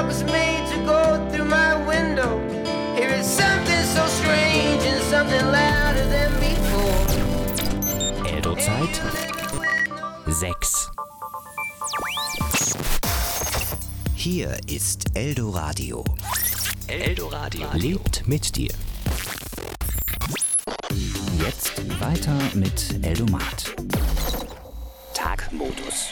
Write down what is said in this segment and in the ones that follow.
I was made to go through my window. Here is something so strange and something louder than before. Eldo-Zeit 6. Hier ist Eldoradio. Eldoradio lebt mit dir. Jetzt weiter mit Eldomat. Tagmodus.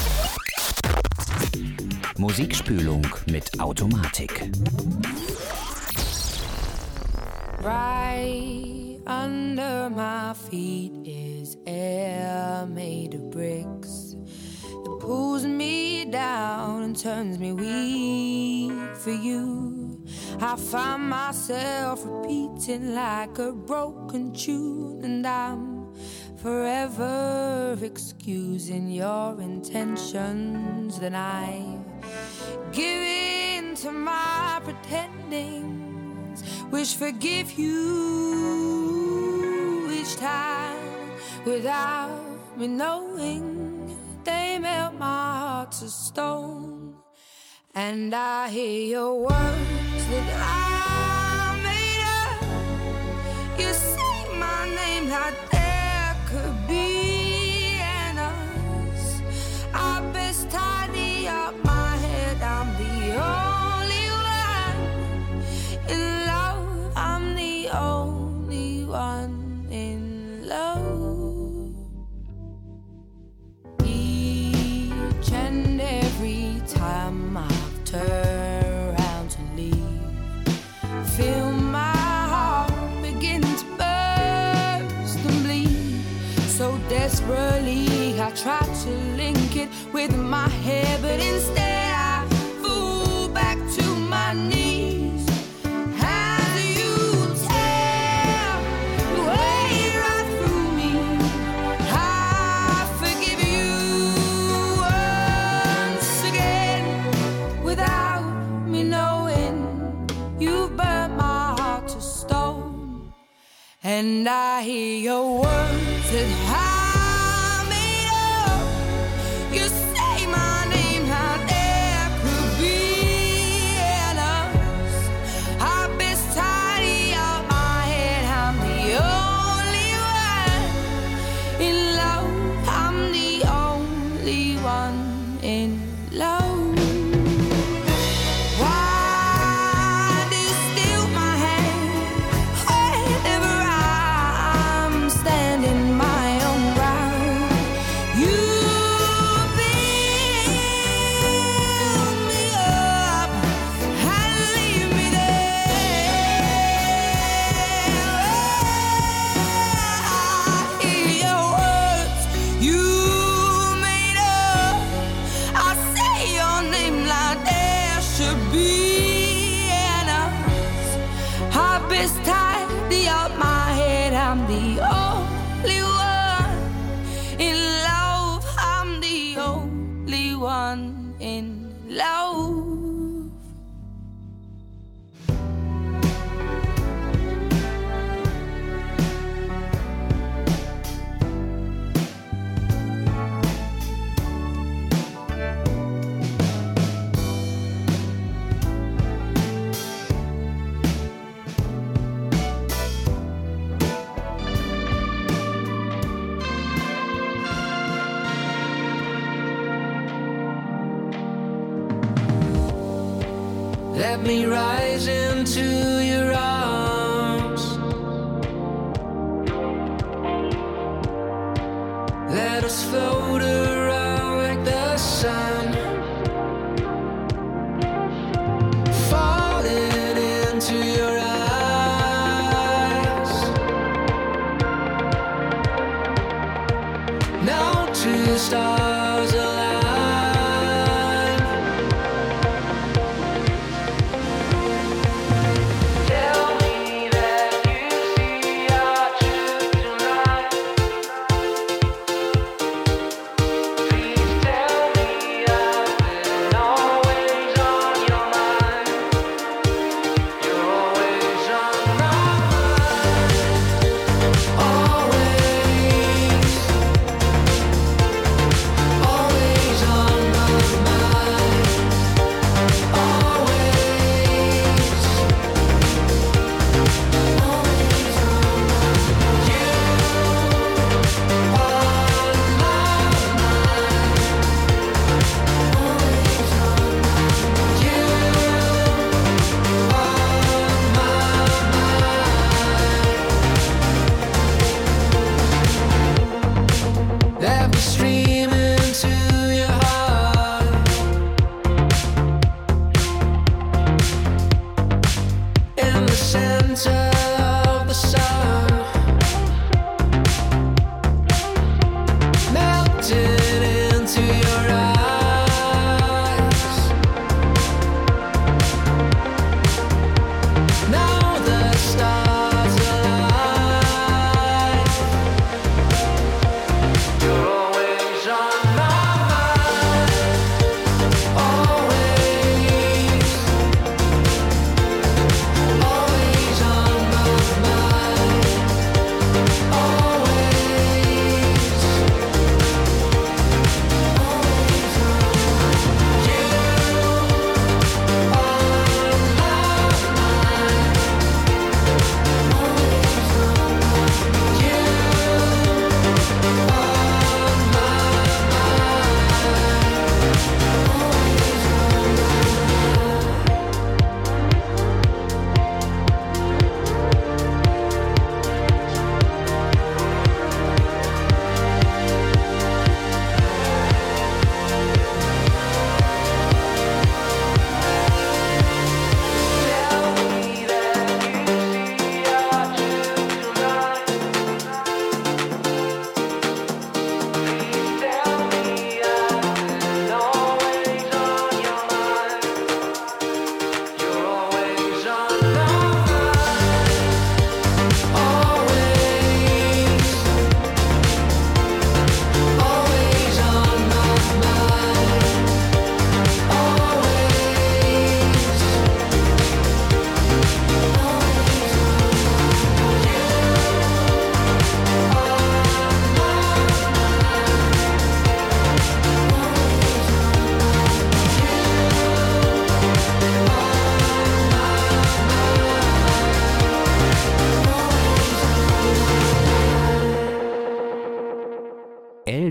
Musikspülung mit Automatik. Right under my feet is air made of bricks that pulls me down and turns me weak for you. I find myself repeating like a broken tune, and I'm forever excusing your intentions. Then I give in to my pretendings, which forgive you each time without me knowing. They melt my heart to stone, and I hear your words that I made up. You say my name like there could be an us. I best tidy up my head. I'm the only one in love. I'm the only one in love. Each and every time I've turned around to leave, feel my heart begin to burst and bleed. So desperately I try to link it with my head, but instead I fall back to my knees. As you tear your way right through me, I forgive you once again without me knowing. You've burnt my heart to stone, and I hear your words that I made up. You say my name, how there could be an us. I best tidy up my head. I'm the only one in love. I'm the only one in love. Why do you steal my hand whenever I'm standing my own ground? You build me up and leave me there. I hear your words you made up. I say your name like there should be an us. I best tidy up my head. I'm the only one in love. I'm the only one in love. Let me rise into your arms. Let us float around like the sun, falling into your eyes. Now two stars align. Tell me that you see our truth tonight. Please tell me I've been always on your mind. You're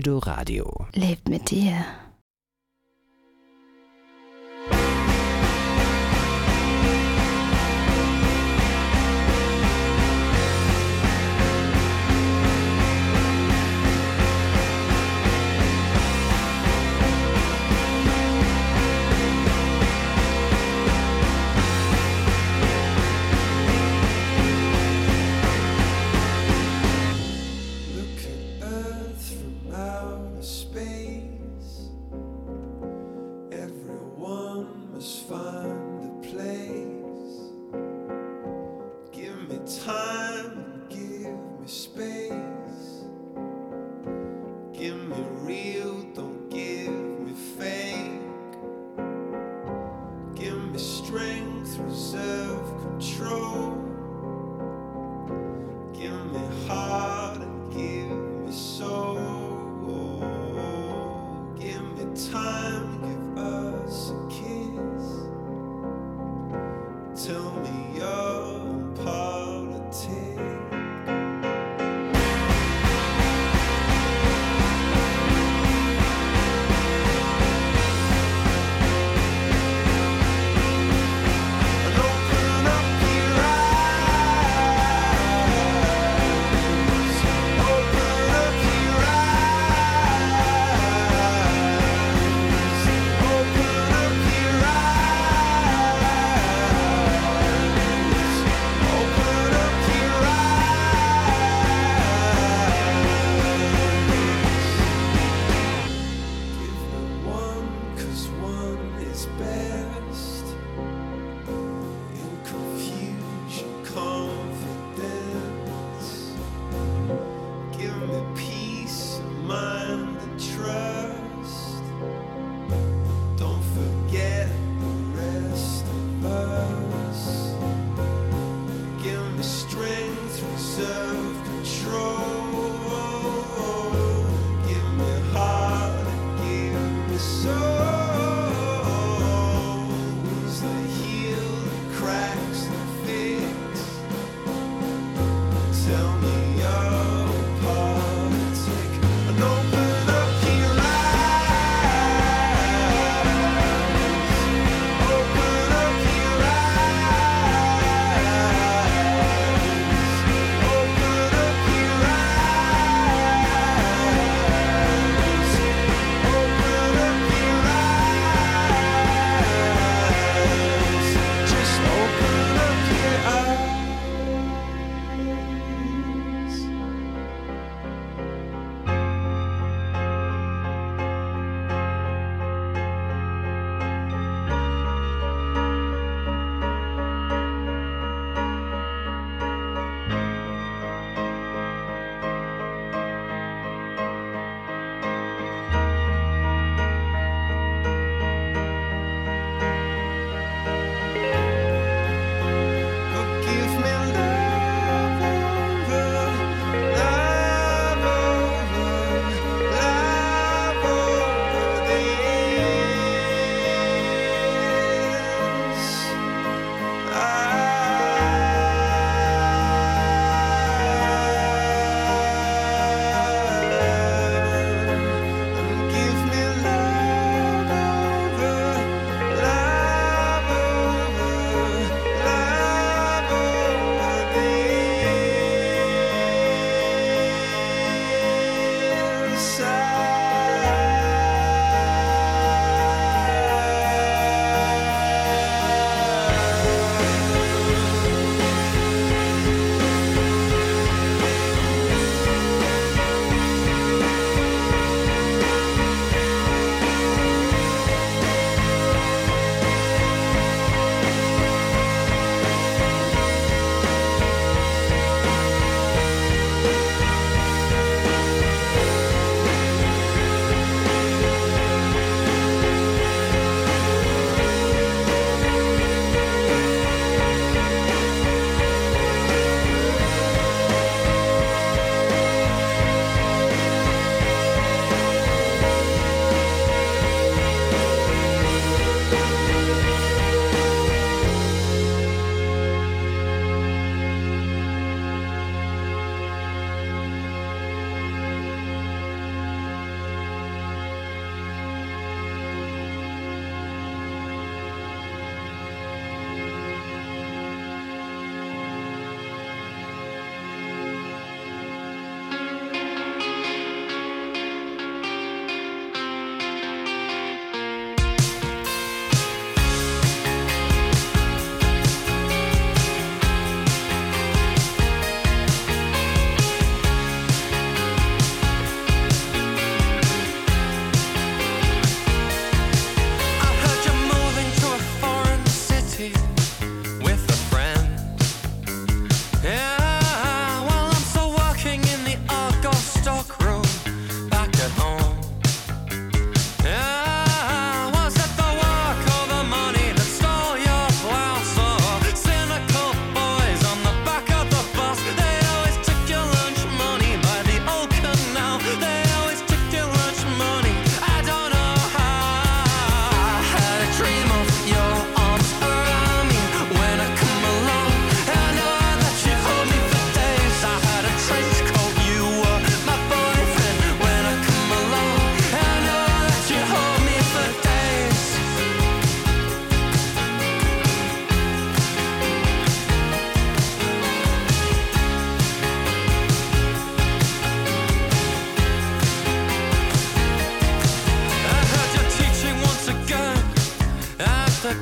Eldoradio. Lebt mit dir.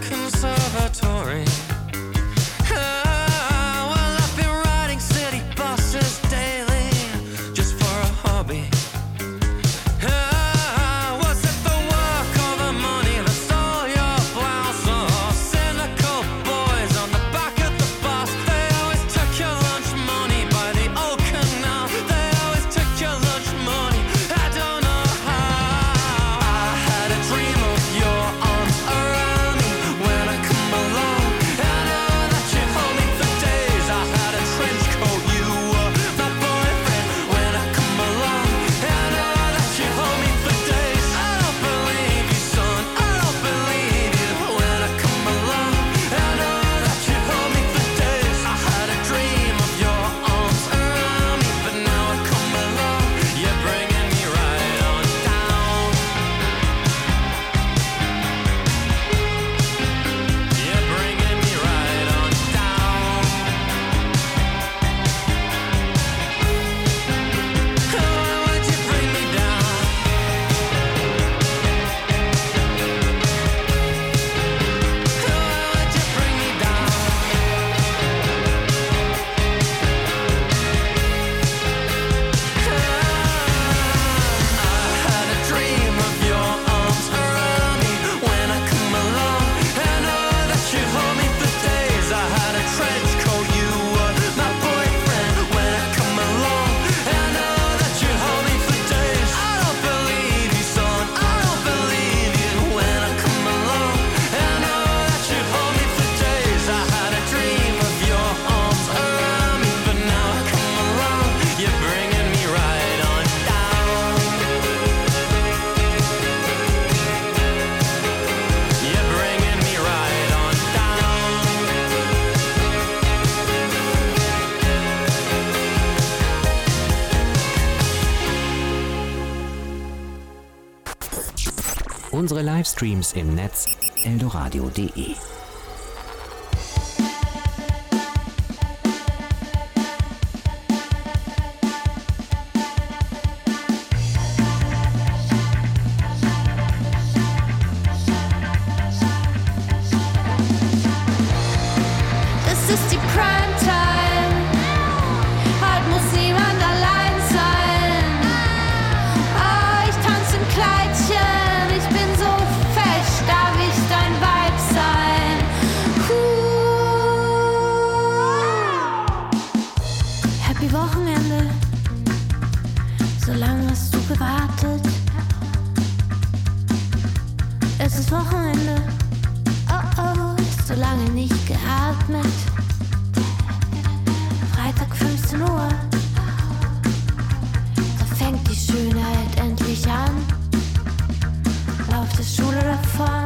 conservatory. Well, I've been riding city buses daily just for a hobby. Was it the work or the money that stole your blouse? Or cynical boys on the back of the bus? They always took your lunch money by the old canal. They always took your lunch money. I don't know how. I had a dream of your arms around me when I come along. I know that you hold me for days. I had a trench coat, you were my boyfriend when I come along. I know that you hold me for days. I don't believe you, son, I don't believe you when I come along. I know that you hold me for days. I had a dream of your arms around me, but now I come along. You're bringing me right on down. You're bringing me right on down. Why would you bring me down? Why would you bring me down? I had a dream of your arms around me when I come along. I know that you hold me for days. I had a trench coat, you were my boyfriend when I come along. I know that you hold me for days. I don't believe you, son, I don't believe you when I come along. I know that you hold me for days. I had a dream of your arms around me, but now I come along. You're bringing me right on down. You're bringing me right on down. Unsere Livestreams im Netz eldoradio.de. Es ist die Primetime. Heute muss niemand allein sein. Oh, ich tanze im Kleidchen. Ich bin so fesch, darf ich dein Weib sein? Happy Wochenende. So lange hast du gewartet. Es ist Wochenende. Oh oh, so lange nicht geatmet. Freitag 15 Uhr. Da fängt die Schönheit endlich an. Lauf der Schule davon.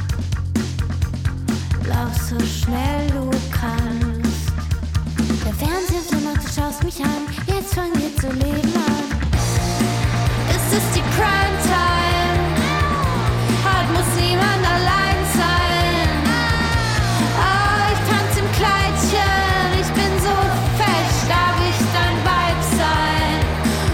Lauf so schnell du kannst. Der Fernseher flimmert, du schaust mich an. Jetzt fang wir zu leben an. Es ist die Primetime. Heute muss niemand allein sein. Oh, ich tanze im Kleidchen. Ich bin so fesch, darf ich dein Weib sein?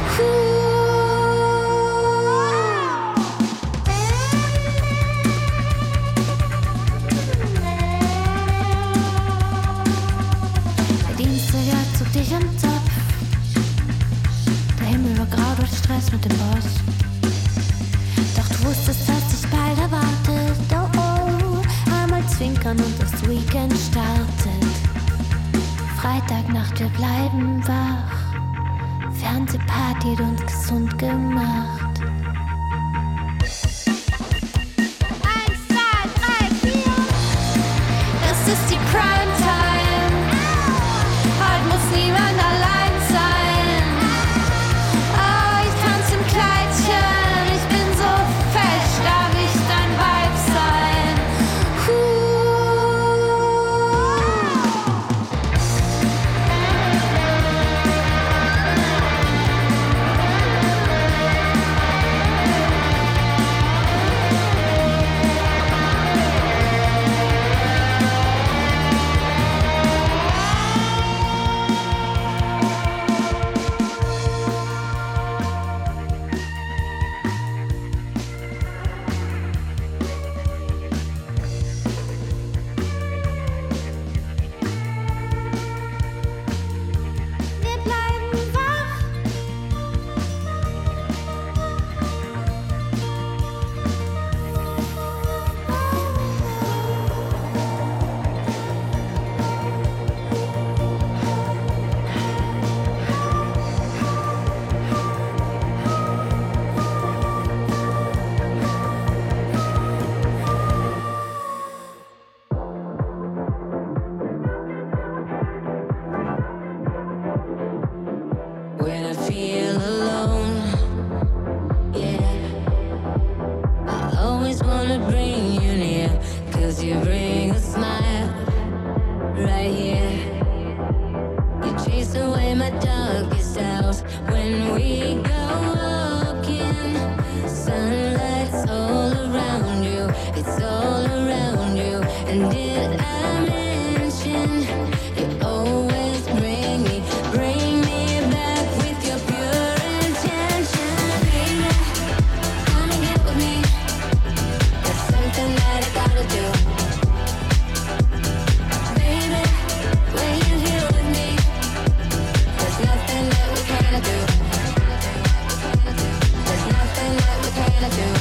Der Dienstag zog dich am Zopf. Der Himmel war grau durch Stress mit dem Boss. Doch du wusstest, dass dich bald erwartet. Oh oh, einmal zwinkern und das Weekend startet. Freitagnacht, wir bleiben wach. Fernsehparty hat uns gesund gemacht. 1, 2, 3, 4. Das ist die Primetime. Heute muss niemand allein sein. Oh, ich tanze im Kleidchen. Ich bin so fesch, darf ich dein Weib sein? did I mention you always bring me back with your pure intention? Baby, come and get with me. There's something that I gotta do. Baby, when you're here with me, there's nothing that we can't do. There's nothing that we can't do.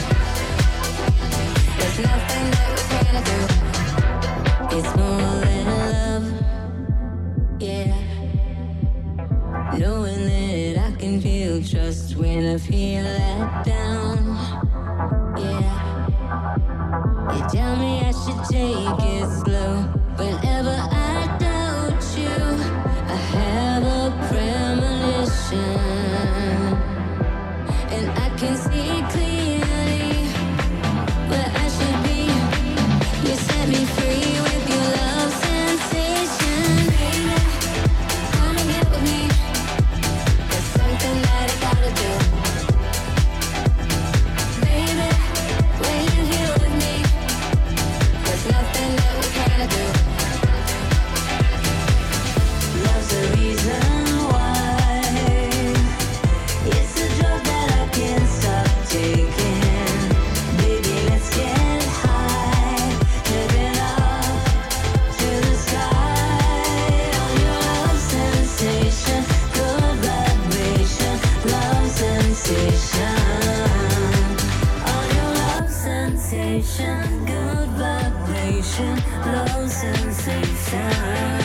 There's nothing that we can't do. It's more than love, yeah. Knowing that I can feel trust when I feel let down, yeah. You tell me I should take it slow. Whenever I doubt you, I have a premonition, and I can see clearly where I should be. You set me free with your love sensation. Baby, come and get with me. There's something that I gotta do. Baby, when you're here with me, there's nothing that we can't do. Love's the reason why. It's a drug that I can't stop taking. Baby, let's get high, living up to the sky. On your love sensation, good vibration, love sensation. On your love sensation, good vibration, love sensation.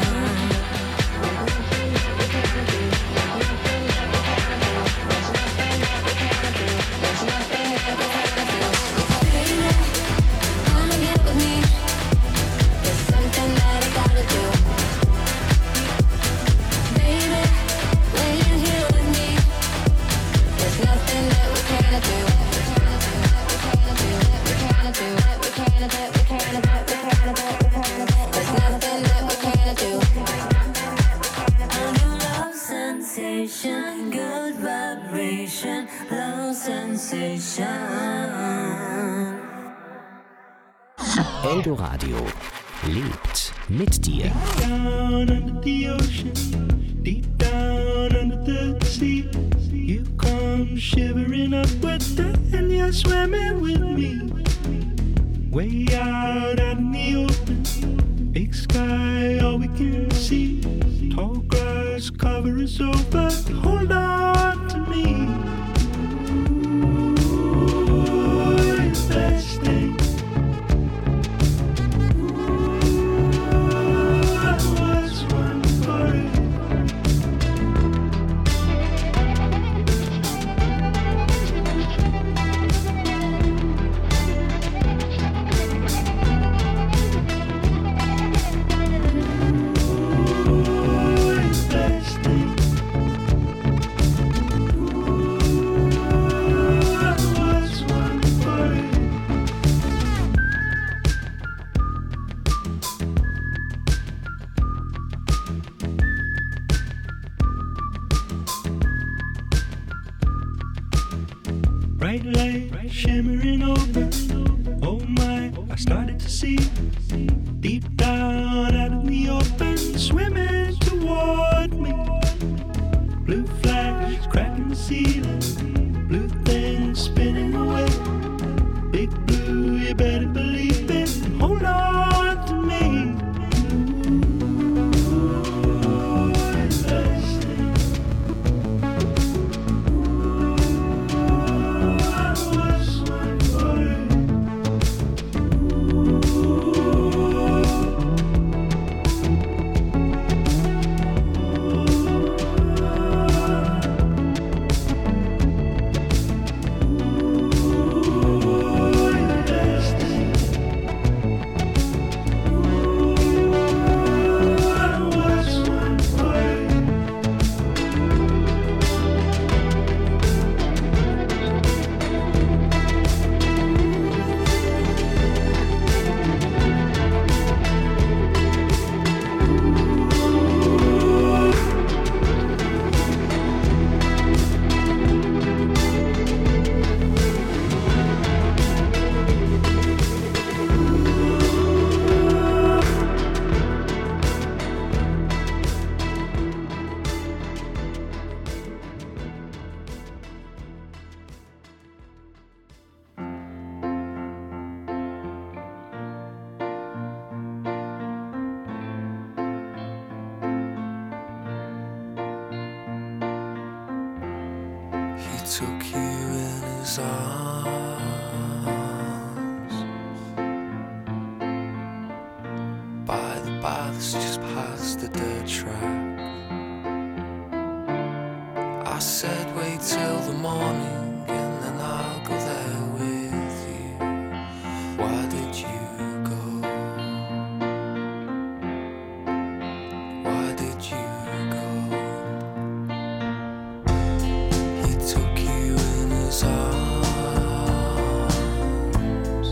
Baby, come and get with me. There's something that I gotta do. Baby, when you're here with me, there's nothing that we can't do. There's nothing that we can't do. On your love sensation, good vibration, love sensation. Eldoradio lebt mit dir. Down under the ocean, deep down under the sea, you come shivering up with the and you're swimming with me. Way out in the open, big sky, all we can see. Tall grass cover us over, hold on to me. Ooh, it's the best thing. Bright light shimmering over. Oh my, I started to see. Deep down out in the open, swimming toward me. Blue flash cracking the ceiling. Blue thing spinning away. Big blue, you better believe it. Hold on to me. took you in his arms by the paths just past the dirt track. I said wait till the morning and then I'll go there with you. Why did you go? Why did you go? He took you in his arms.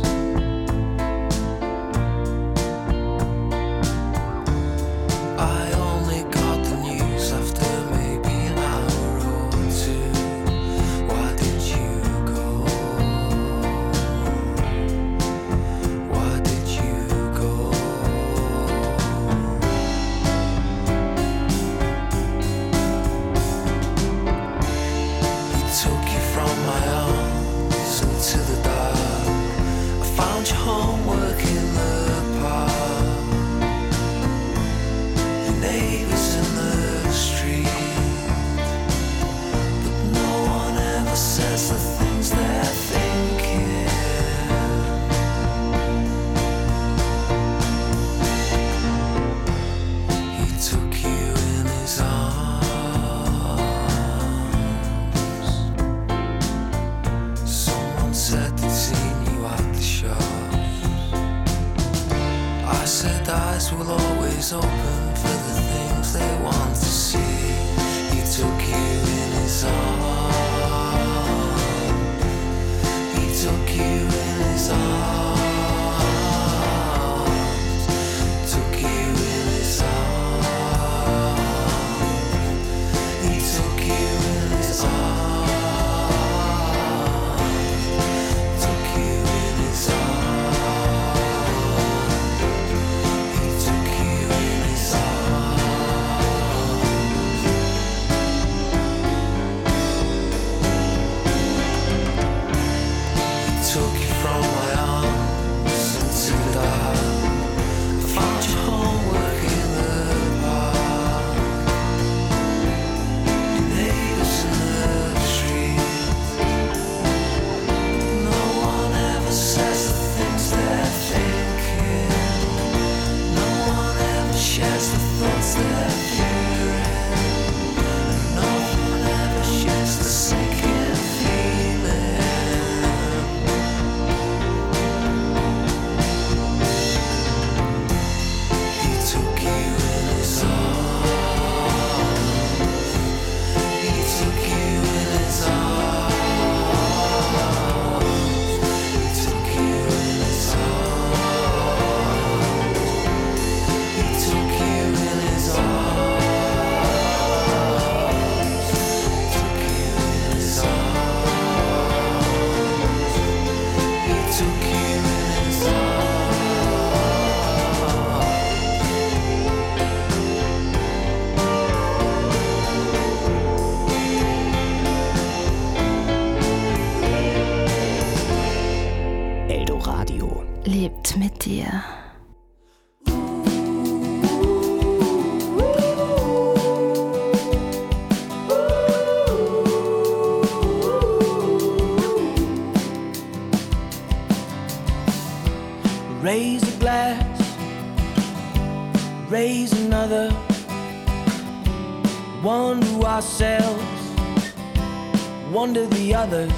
I only got the news after maybe an hour or two. Why did you go? Why did you go? He took you from my arms into the dark. I found your homework in the park. Your neighbors in the street, but no one ever says the things they're thinking. He took you in his arms. Someone said they'd seen you at the shops. I said eyes will always open for the things they want to see. He took you in his arms. He took you in his arms. Took you in his arms. He took you in his arms. Took you in his arms. He took you in his arms. He took you from my arms into the dark. I found your homework in the park. Your neighbors in the street. No one ever says the things they're thinking. No one ever shares the thoughts they're fearing. No one ever shares the sinking feeling. He took you in his arms. He took you in his arms. He took you in his arms. He took you in his arms. Took you in his arms. He took you in his arms. Eldoradio. Lebt mit dir. Raise a glass, raise another. Wonder ourselves, wonder the others.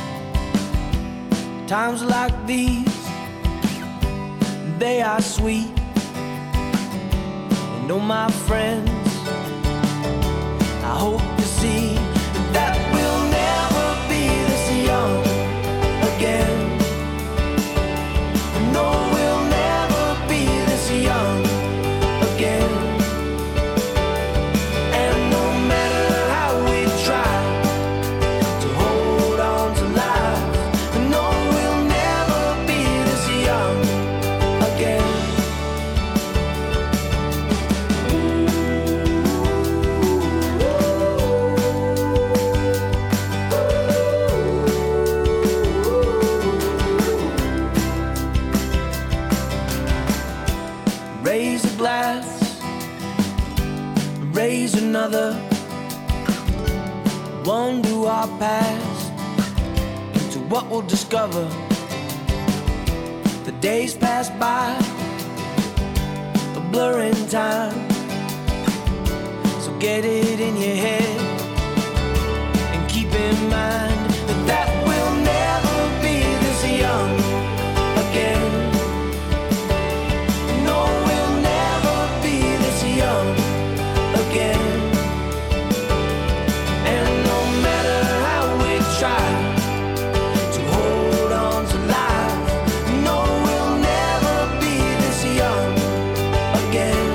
Times like these, they are sweet. And oh my friends, I hope to see that we'll never be this young again. No, we'll never be this young again. And no matter how we try to hold on to life, no, we'll never be this young again. Raise a glass, raise another. Undo our past, what we'll discover. The days pass by, a blur in time. So get it in your head and keep in mind that we'll never be this young again. No, we'll never be this young again. And no matter how we try to hold on to life, no, we'll never be this young again.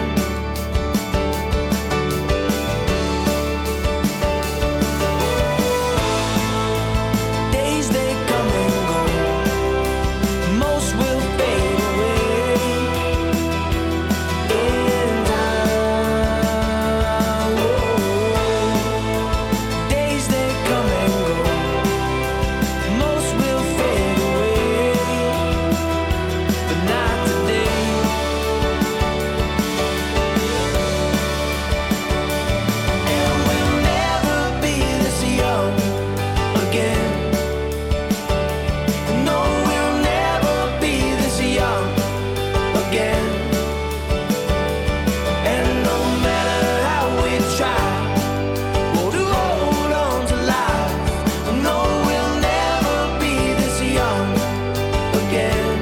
Days they come and go, most will fade away in time. Days they come and go, most will fade away, but not today. And we'll never be this young again. No, we'll never be this young again. And no matter how we try, to hold on to life, no, we'll never be this young again.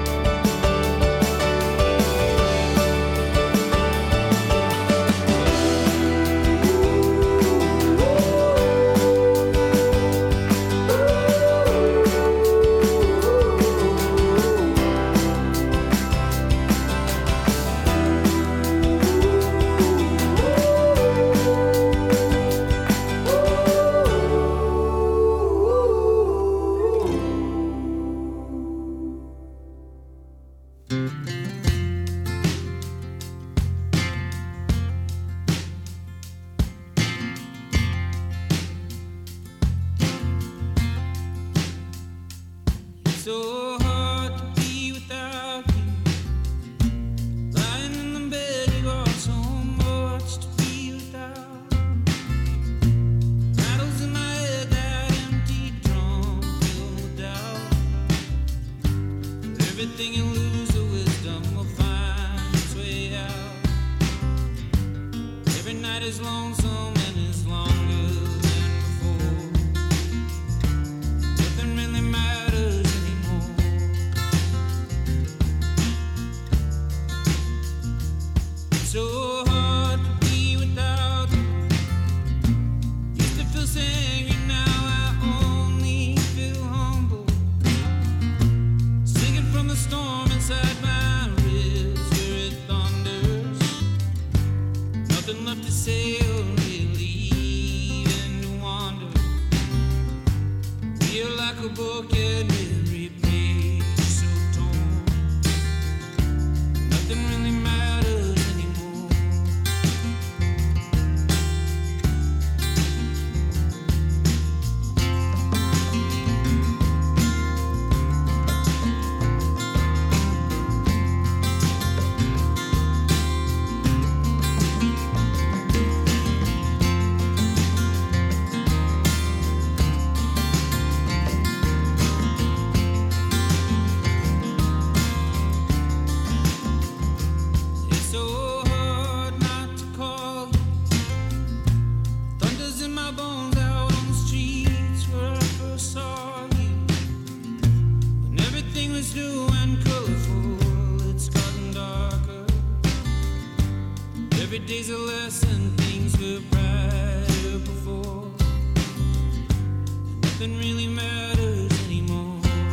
So hard to be without you. Lying in the bed, you are so much to be without. Rattles in my head, that empty drum filled with doubt. Everything you lose, the wisdom will find its way out. Every night is lonesome and is longer than before. Nothing really matters anymore. It's so hard to be without you. Used to feel so angry, now I only feel humble. Singing from the storm inside my ribs where it thunders. Nothing left to say or really even to wonder. Feel like a book and every page so torn. Nothing really matters anymore. It's so hard not to call you. Thunder's in my bones out on the streets where I first saw you. When everything was new and colorful, it's gotten darker. Every day's a lesson, things were brighter before. Nothing really matters anymore.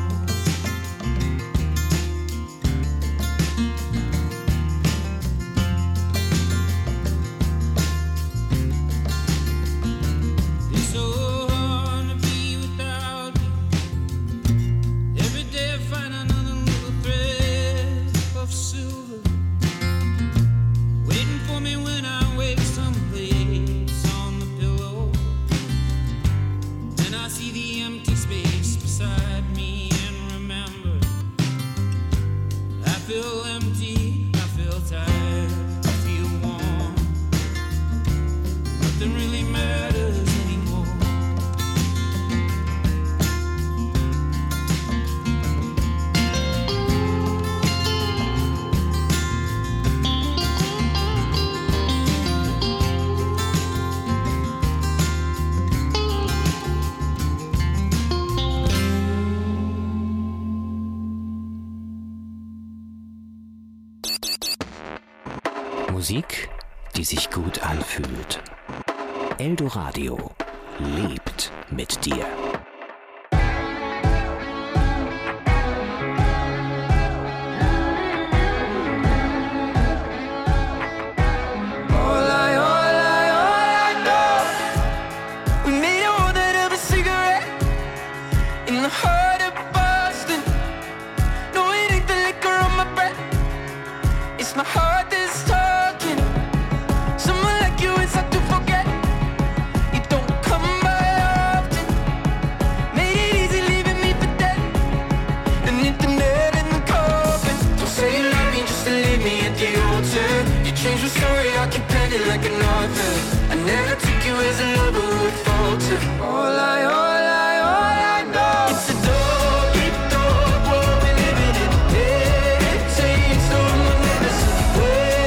It's so hard to be without you. Every day I find another little thread of silver, waiting for me when I wake someplace on the pillow. Then I see the empty space beside Musik, die sich gut anfühlt. Eldoradio lebt mit dir. Like an author, I never took you as a lover who would falter. All I know, it's a dog, world we're living in. It takes no one never say.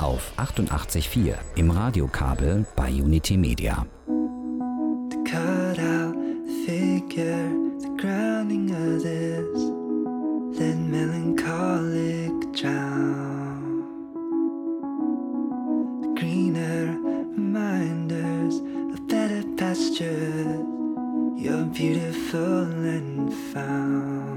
auf 88.4 im Radiokabel bei Unity Media. The cutout, the figure, the grounding of this, then melancholic drown. The greener reminders of better pastures, you're beautiful and found.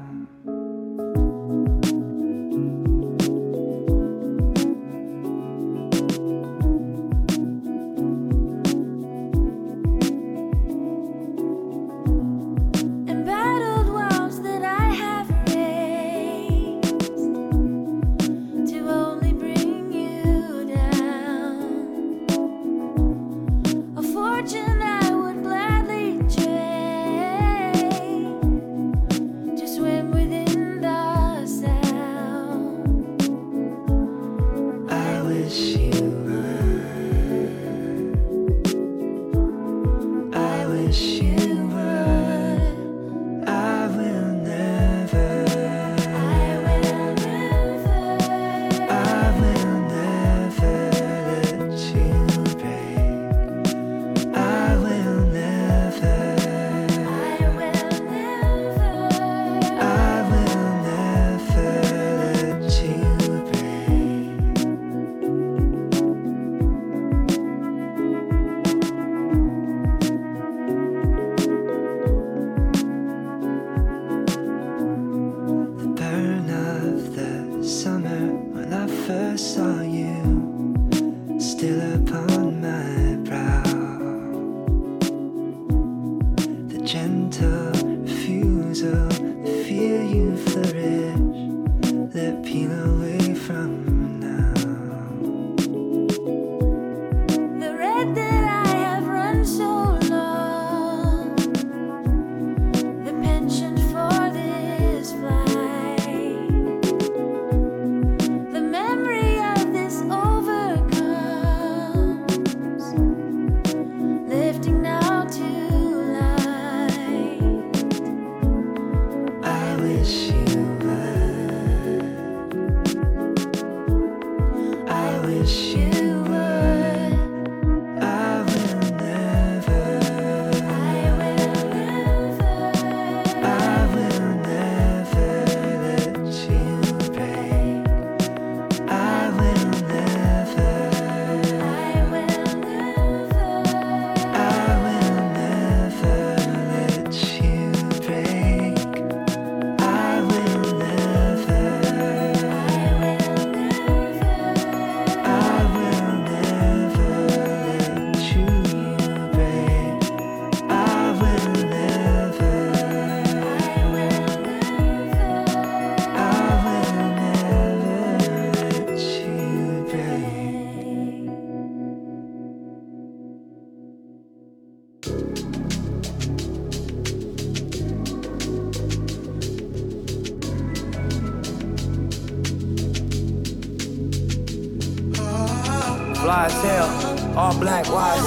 Fly as hell, all black,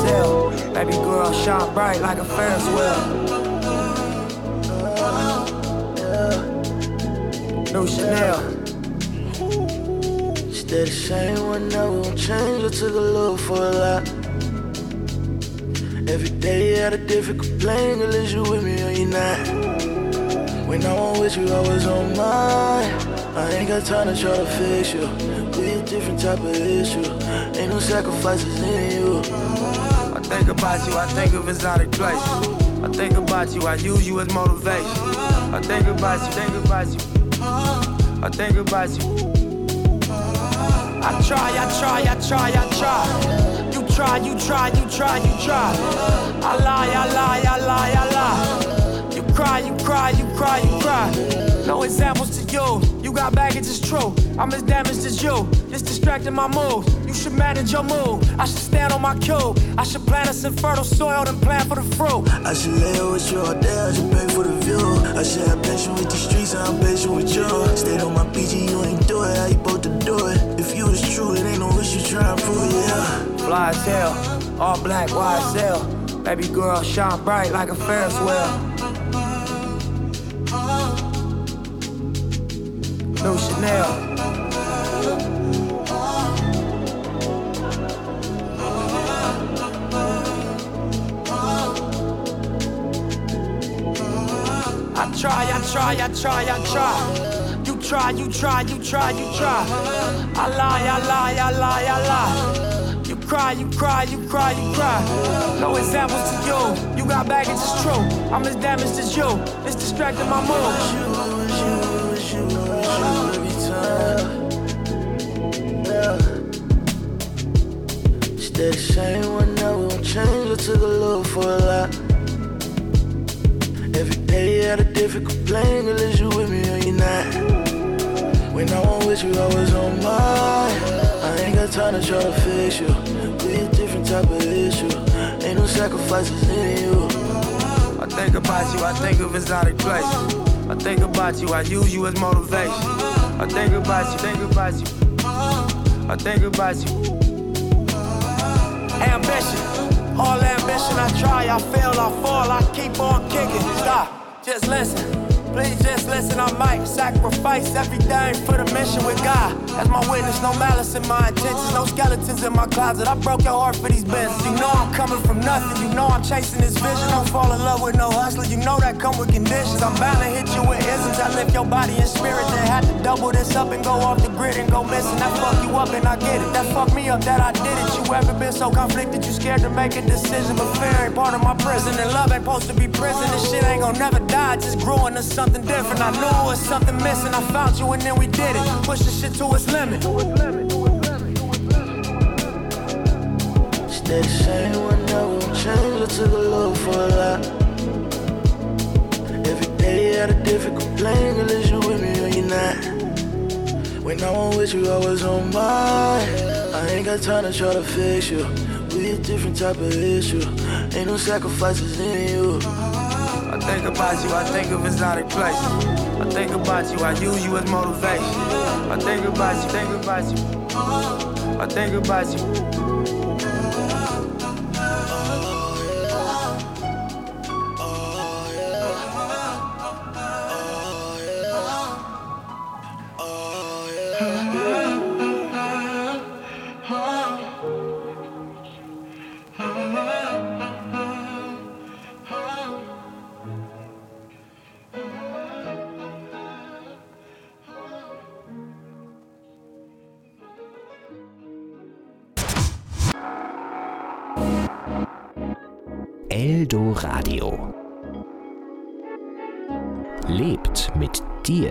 YSL. Baby girl, shine bright like a Ferris wheel. New Chanel. Stay the same one, never won't change. I took a look for a lot. Every day had a different complaint, unless you with me or you not. When I'm with you, I was on mine. I ain't got time to try to fix you. We a different type of issue. Ain't no sacrifices in you. I think about you, I think of exotic places. I think about you, I use you as motivation. I think about you, think about you. I think about you. I try. You try. I lie. You cry. No examples to you. You got baggage, it's true. I'm as damaged as you. Just distracting my moves. You should manage your move. I should stand on my cue. I should plant us in fertile soil and plan for the fruit. I should lay with you all day. I should pay for the view. I should have patience with the streets and I'm patient with you. Stayed on my PG, you ain't do it. How you supposed to do it? If you was true, it ain't no issue trying to prove it, yeah. Fly as hell, all black, YSL. Baby girl, shine bright like a Ferris wheel. New Chanel. try. You try. I lie. You cry. No examples to you. You got baggage, it's true. I'm as damaged as you. It's distracting my mood. You every time. Yeah. Stay the same one, never won't change. I took a look for a lot. Every day you had a difficult plane, unless you with me or you not. When I was with you, I was on mine. I ain't got time to try to fix you. We a different type of issue. Ain't no sacrifices in you. I think about you, I think of exotic places. I think about you, I use you as motivation. I think about you. I think about you. Ambition, all ambition, I try, I fail, I fall, I keep on kicking. Stop, just listen. Please just listen, I might sacrifice everything for the mission with God. As my witness, no malice in my intentions, no skeletons in my closet. I broke your heart for these business. You know I'm coming from nothing, you know I'm chasing this vision. Don't fall in love with no hustler, you know that come with conditions. I'm bound to hit you with isms. I lift your body and spirit, then had to double this up and go off the grid and go missing. That fuck you up and I get it, that fucked me up that I did it. You ever been so conflicted, you scared to make a decision? But fear ain't part of my prison, and love ain't supposed to be prison. This shit ain't gon' never die, just growing to something different. I knew it was something missing. I found you and then we did it. Push the shit to its limit. Stay the same one, never won't change. I took a look for a lot. Every day you had a difficult plane, unless you with me or you not. When I was with you, I was on mine. I ain't got time to try to fix you. We a different type of issue. Ain't no sacrifices in you. I think about you, I think of exotic places. I think about you, I use you as motivation. I think about you. I think about you. Eldoradio. Lebt mit dir.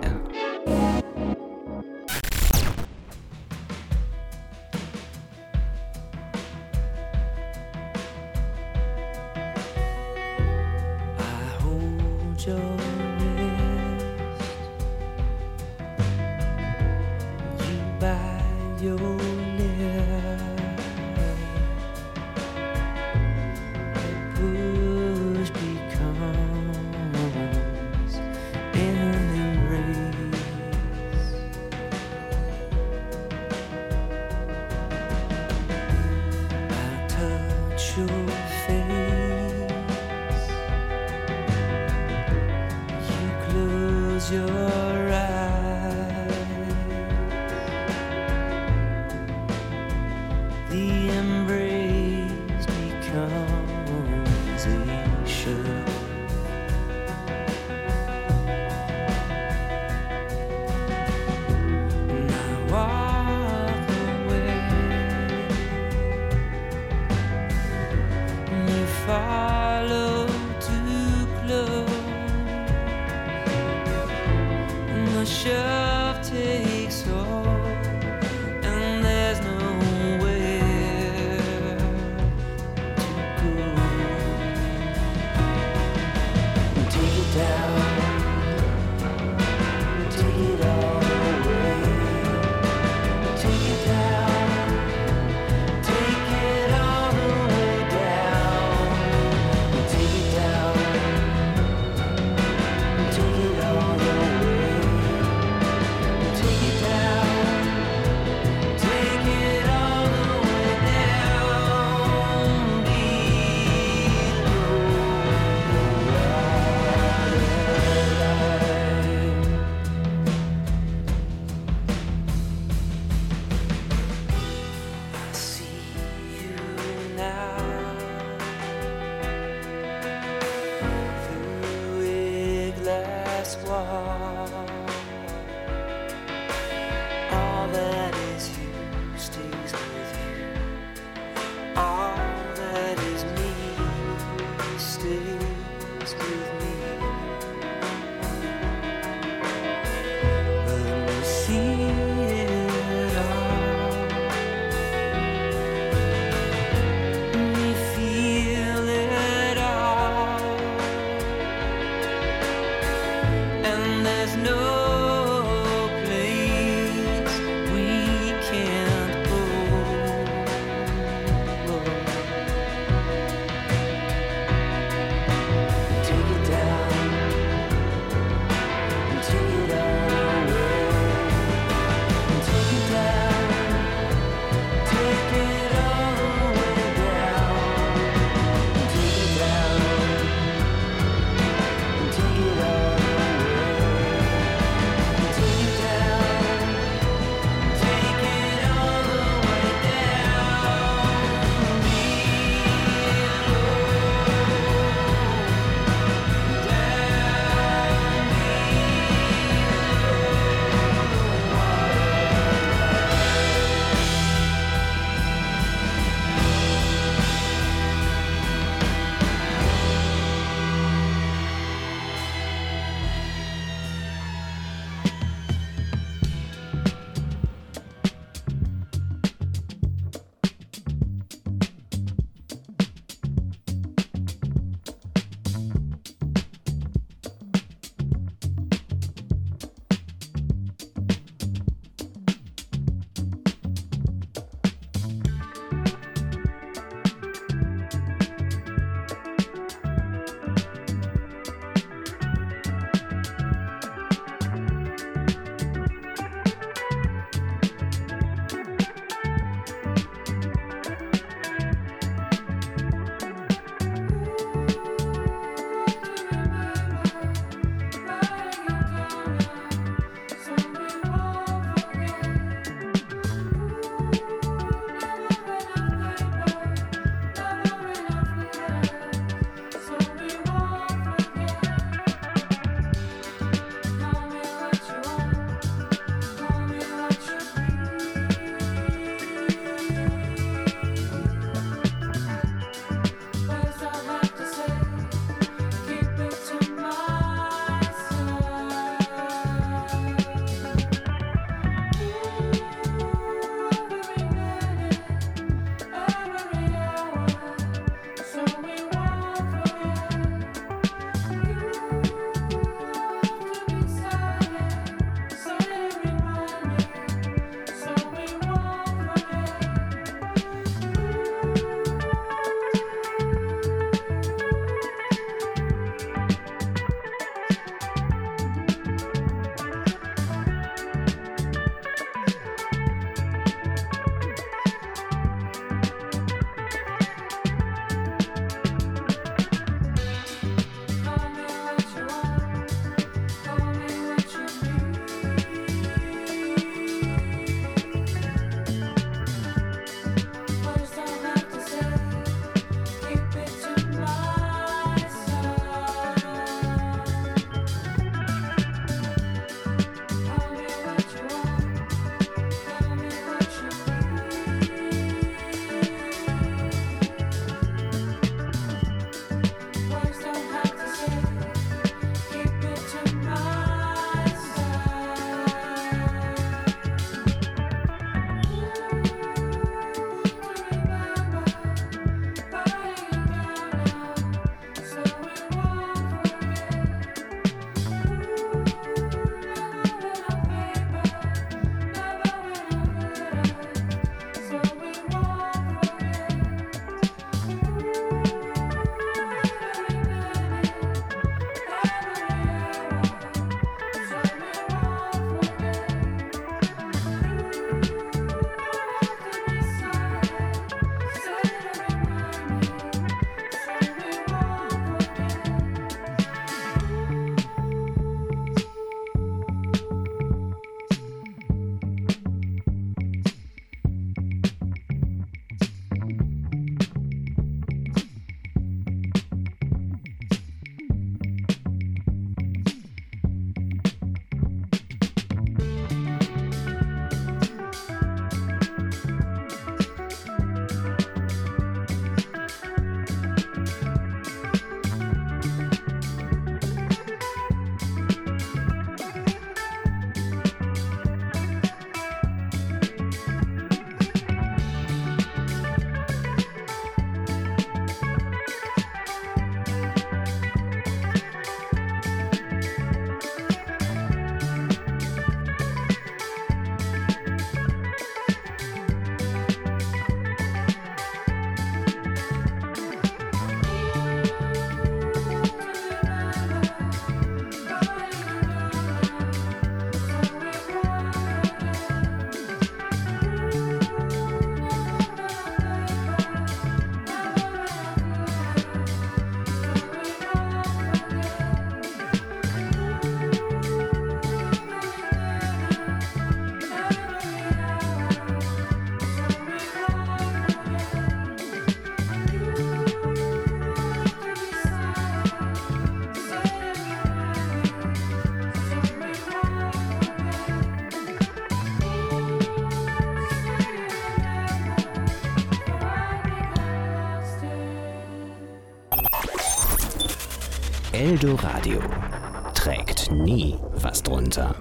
Eldoradio trägt nie was drunter.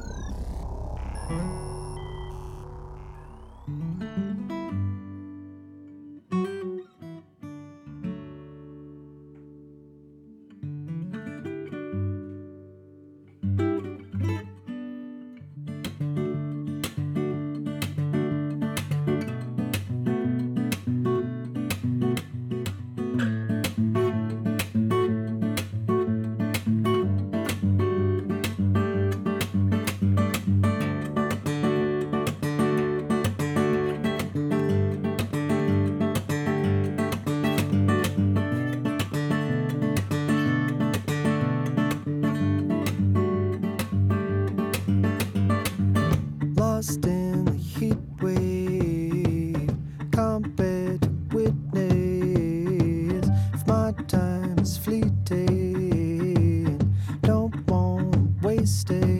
Lost in the heat wave, compared to witness. If my time is fleeting, don't want to waste it.